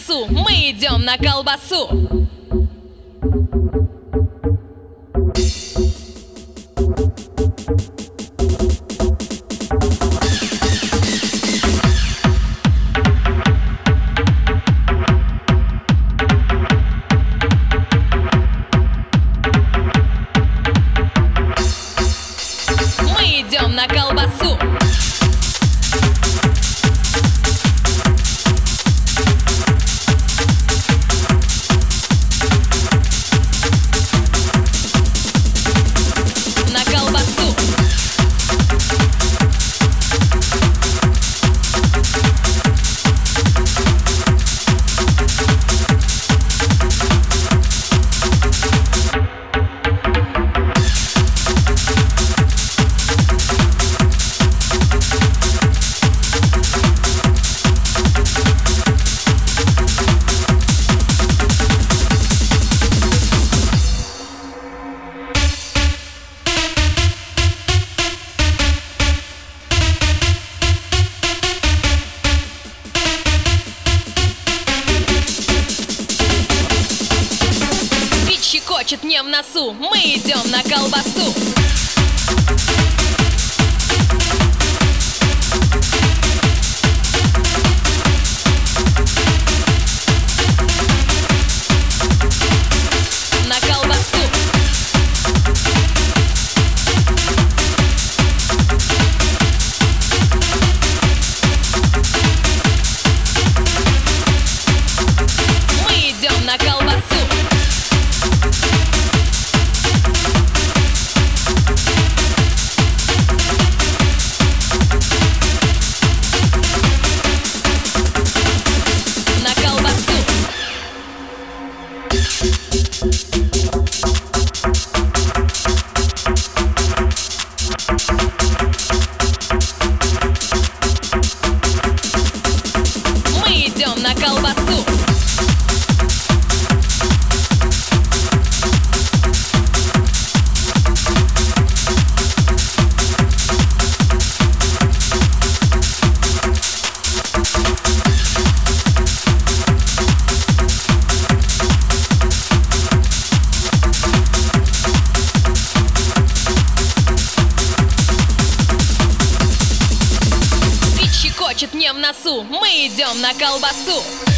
носу, мы идем на колбасу. Мы идем на колбасу. Щекочет мне в носу, мы идем на колбасу. На колбасу. Мы идем на колбасу. Мы идем на колбасу. Щекочет мне в носу, мы идем на колбасу.